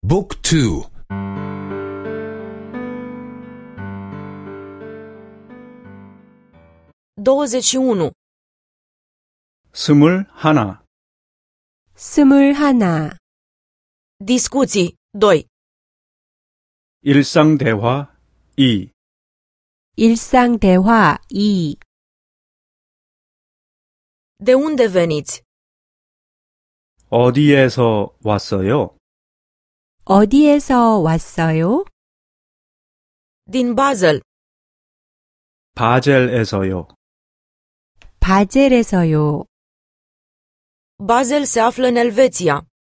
Book 2. 21. 21. 21. Discuții 2. 일상대화 2. 일상대화 2. De unde veniți? 어디에서 왔어요? 어디에서 왔어요? Din Basel. 바젤에서요. 바젤에서요. Basel se află în Elveția.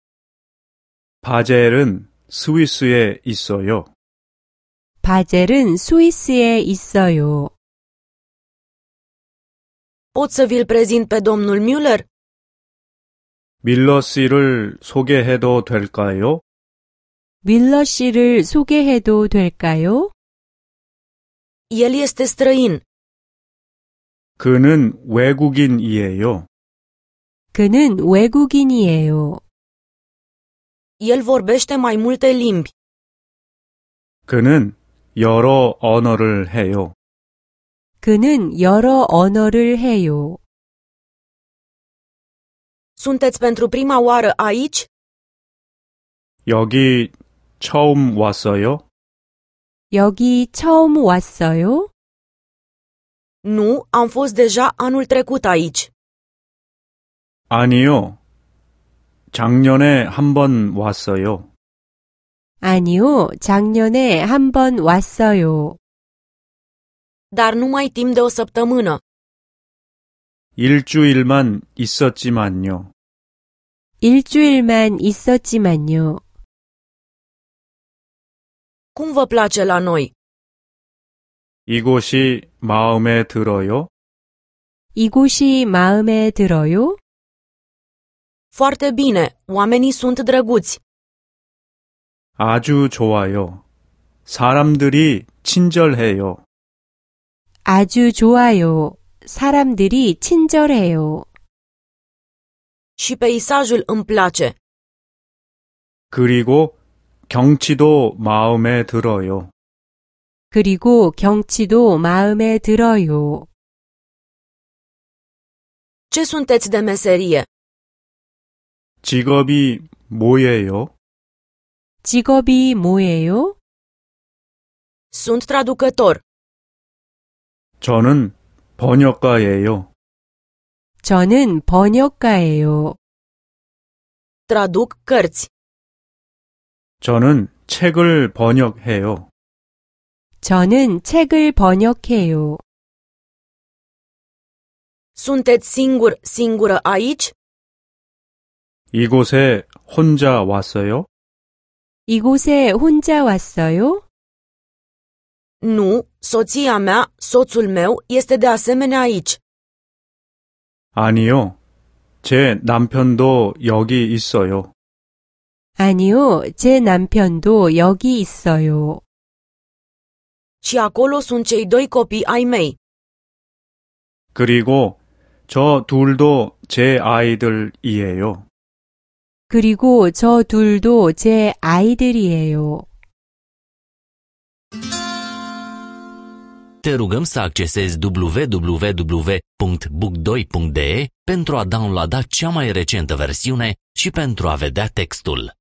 바젤은 스위스에 있어요. 바젤은 스위스에 있어요. Pot să vi-l prezint pe domnul Müller? 밀러 씨를 소개해도 될까요? 밀러 씨를 소개해도 될까요? El este străin. 그는 외국인이에요. 그는 외국인이에요. El vorbește mai multe limbi. 그는 여러 언어를 해요. 그는 여러 언어를 해요. Sunteți pentru prima oară aici? 여기 처음 왔어요? 여기 처음 왔어요? Nu, am fost deja anul trecut aici. 아니요. 작년에 한 번 왔어요. 아니요, 작년에 한 번 왔어요. Dar numai timp de o săptămână. 일주일만 있었지만요. 일주일만 있었지만요. Cum vă place la noi? 이곳이 마음에 들어요? 이곳이 마음에 들어요? Foarte bine, oamenii sunt drăguți. 아주 좋아요. 사람들이 친절해요. 아주 좋아요. 사람들이 친절해요. Și peisajul îmi place. 그리고 경치도 마음에 들어요. 그리고 경치도 마음에 들어요. Ce sunteți de meserie? 직업이 뭐예요? 직업이 뭐예요? Sunt traducător. 저는 번역가예요. 저는 번역가예요. Traduc cărți. 저는 책을 번역해요. 저는 책을 번역해요. Sunteți singură aici? 이곳에 혼자 왔어요? 이곳에 혼자 왔어요? Nu, soția mea, soțul meu, este de asemenea aici. 아니요. 제 남편도 여기 있어요. 아니요, 제 남편도 여기 있어요. Și acolo sunt cei 2 copii ai mei. 그리고 저 둘도 제 아이들이에요. 그리고 저 둘도 제 아이들이에요. Te rugăm să accesezi www.book2.de pentru a downloada cea mai recentă versiune și pentru a vedea textul.